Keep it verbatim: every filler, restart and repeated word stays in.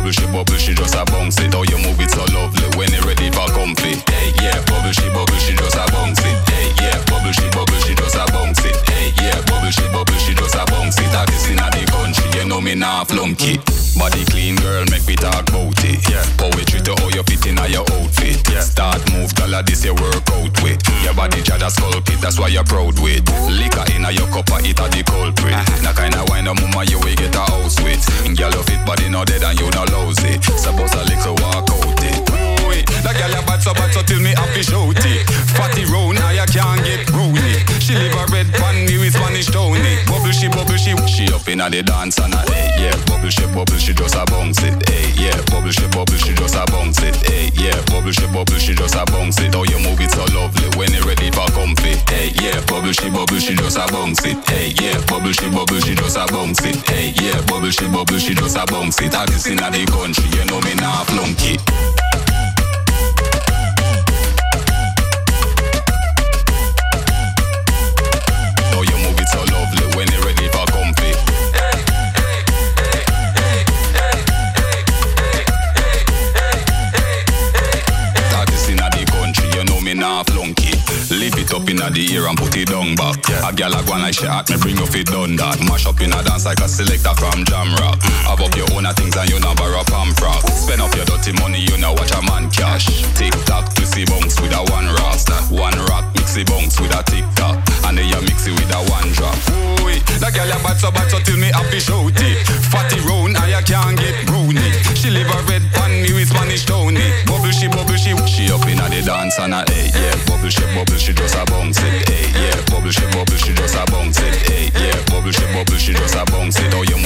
bubble she bubble she just a bounce it. How you move it so lovely when you ready for comfy. Hey yeah, bubble she bubble she just a bounce it. Hey yeah, bubble she bubble she just a bounce it. Hey yeah, bubble she bubble she just a bounce it. That is inna the country, you know me nah flunky. Body clean girl, make me talk about it. Yeah, poetry to how you fit inna your outfit. Yeah, start move, girl, this your workout with. Your body jada sculpt, that's why you're proud with. Liquor inna your cup, it a the culprit. Uh-huh. That kind of wine a mama you will get a house with. Girl, you fit body no dead and you no lousy. Suppose a little walk out it. Ooh, that girl a bad so bad so till me happy shout it. Fatty round, now you can't get rooney. She live a red pan me with Spanish Tony. Bubble she bubble she, she up inna the dance and a hey yeah. Bubble she bubble she just a bounce it. Hey yeah, bubble she bubble she just a bounce it. Hey yeah, bubble she bubble she just a bounce it. How you move it so lovely when you ready for comfy. Hey yeah, bubble she bubble she just a bounce it. Hey yeah, bubble she bubble she just a bounce it. Hey yeah, bubble she bubble she just a bounce it. I can see inna the country, you know me nah flunky. How you move it so lovely when you ready for comfy. That is inna the country, you know me nah flunky. Lift it up inna the ear and put it down back. Yeah. A girl a go like she at me, bring your feet done that. Mash up in a dance like a selector from Jam Rock. Mm. Have up your own things and you know borrow pam frock. Spend up your dirty money, you know watch a man cash. Tick tock, twissy bounce with a one rock. One rock, mixy bounce with a tick tock. And then you mix it with a one drop. Ooh, that girl a bad so bad so till me happy shout it. Fatty round and you can't get brownie. She live a red pan me with Spanish Tony. Bubble she bubble she, she up inna the dance and a hey yeah. Bubble she bubble she just a bounce it. Hey yeah, bubble she bubble she just a bounce it. Hey yeah, bubble she bubble she just a bounce it. How you